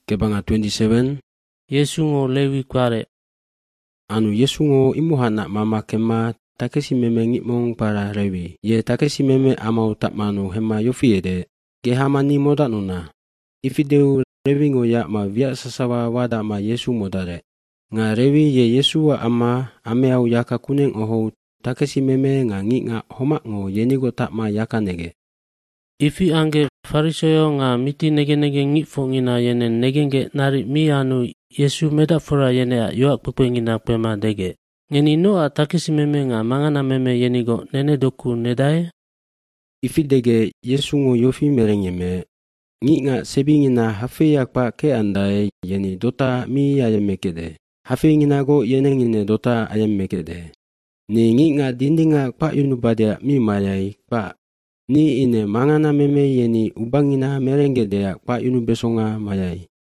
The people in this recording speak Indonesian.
Kebanga 27. Yesu ngo lewi kware. Anu Yesu ngo imuhana mama kema takesi meme ngitmong para rewi. Ye takesi meme amau tapmanu hema yofiede. Gehamani modanuna. Ifideu rewi ngo ya ma via sasawa wada ma Yesu modare. Nga rewi ye Yesu wa ama ameau yaka kuneng oho takesi meme nga ngit nga homak ngo yenigo takma yaka nege. Ifi ange farisayo nga miti nege ngitfongina yene negenge nari mi anu Yesu medafora yene a yoak pupengina pema dege. Ngeni noa takesi meme nga mangana meme yenigo nene doku nedae? Ifi dege Yesu ngo yofi merengyeme. Ngit nga sebingina hafe yakpa ke andae yeni dota mi ayamekede. Hafe ngina go yenengine dota ayamekede. Ni ngit nga dindinga pa yunubadea mi mayai pa. Ni ine mangana meme yeni ubangina merengedea pa yunubesonga mayai.